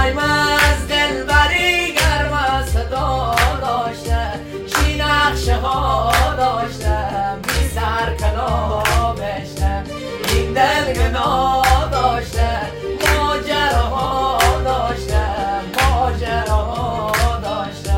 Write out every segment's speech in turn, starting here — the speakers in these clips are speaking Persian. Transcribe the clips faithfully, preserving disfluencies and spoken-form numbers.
صدای از دلبری گرم صدا داشته، چی نقشه ها داشته، بی سر کلابشته، این دل گنا داشته، ماجراها داشته، ماجراها داشته.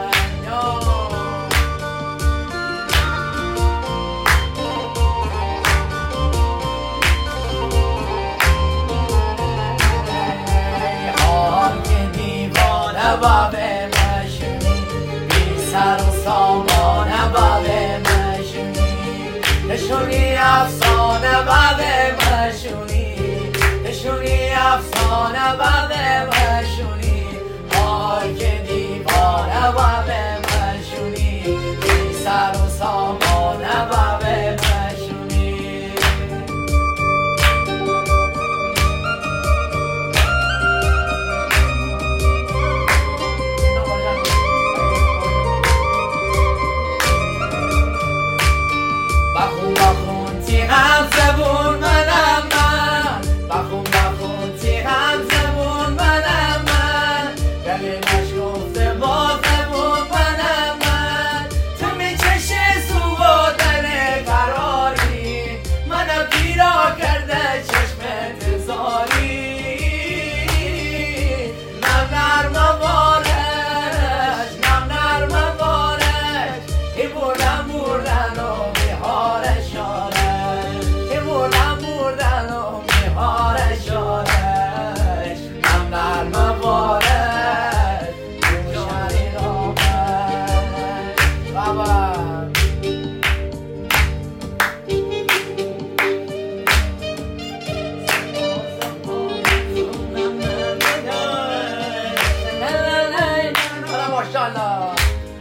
حال که دیوانه و به مشونی، بی سر و سامانه و به مشونی، نشونی افسانه و به مشونی، نشونی افسانه و به مشونی. حال که دیوانه و به مشونی، بی سر و سامانه و به مشونی. بخون بخون تی هم زبون منم من، بخون بخون تی هم زبون منم من، دلش گفته با زبون منم من. تو می چشی سو و دل قراری، منم پیرا کرده چشمت زاری. نم نرم بارش، نم نرم بارش، ای بردن بردن و میهارش آرش، ای بردن بردن و میهارش آرش. نم نرم بارش روشنی رامش. بابا ماشاءالله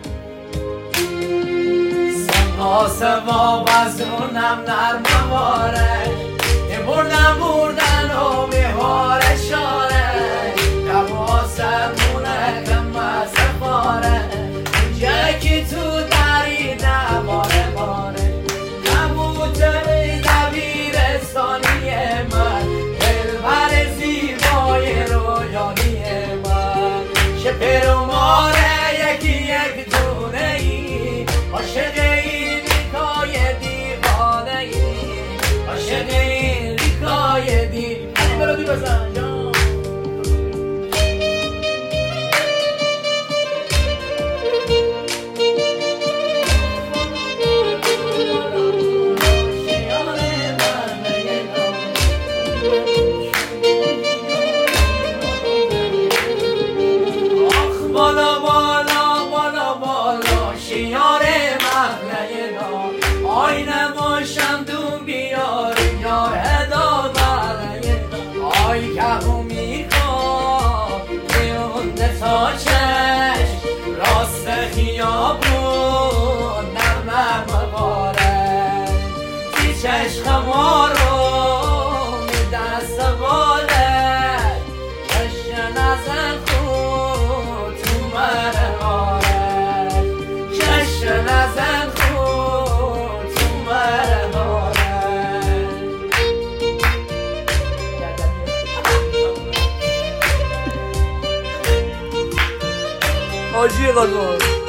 سما سما وزونم نرم بارش، یه بردن بردن و میهارش آرش. دوا سمونه کم از باره، اینجا که تو داری نباره باره. نبود دبیرستانی من، دلبر زیبای رویانی من. شپر و ماره یکی یک دونه ای، عاشق این ریکای دیوانه ای، عاشق این ریکای دیوانه. این ملودی بزن جان. بالا بالا بالا بالا شیار مغنه نام، آینه باشم دون بیار یار ادا مغنه. آی که هم میخوام بیونده تا چشم، راست خیابون نرم نرم باره. تی چشم ما رو میدن سواله، چشم نزن خود تو من آره، چشم نزن خود تو من آره. آجی قدر